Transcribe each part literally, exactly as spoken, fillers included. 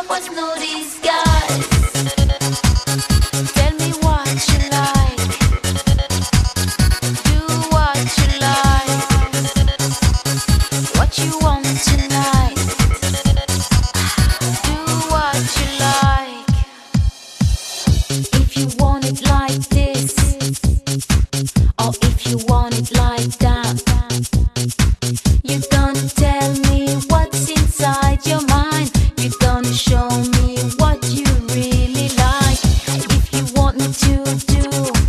was no disguise. Tell me what you like. Do what you like. What you want tonight. Do what you like. If you want it like this, or if you want it like that, you're gonna tell me what's inside your mind. You're gonna show me what you really like. If you want me to do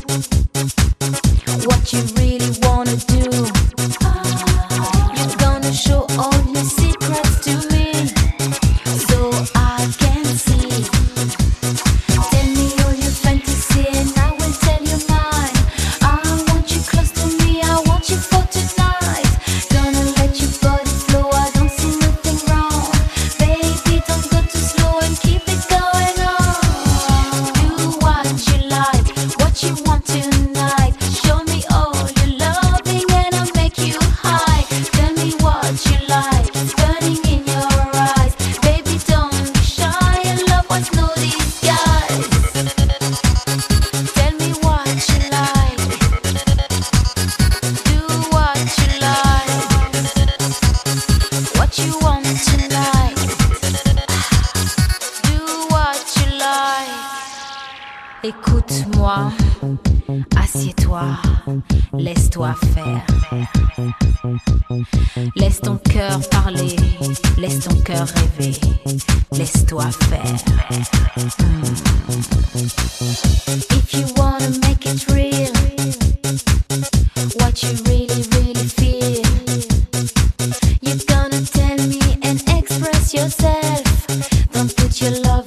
what you really wanna do, you're gonna show all your secrets to me, so I can see. Tell me all your fantasy and I will tell you mine. I want you close to me, I want you for tonight. Gonna let your body flow, I don't see nothing wrong. Baby, don't go too slow and keep it going on. Do what you like, what you want tonight. Show me all your loving and I'll make you high. Tell me what you like, it's burning in your eyes. Baby, don't be shy, your love was no disguise. Tell me what you like. Do what you like. What you want tonight. Do what you like. Écoute-moi, assieds-toi, laisse-toi faire. Laisse ton cœur parler, laisse ton cœur rêver, laisse-toi faire. Mm. If you wanna make it real, what you really, really feel, you're gonna tell me and express yourself. Don't put your love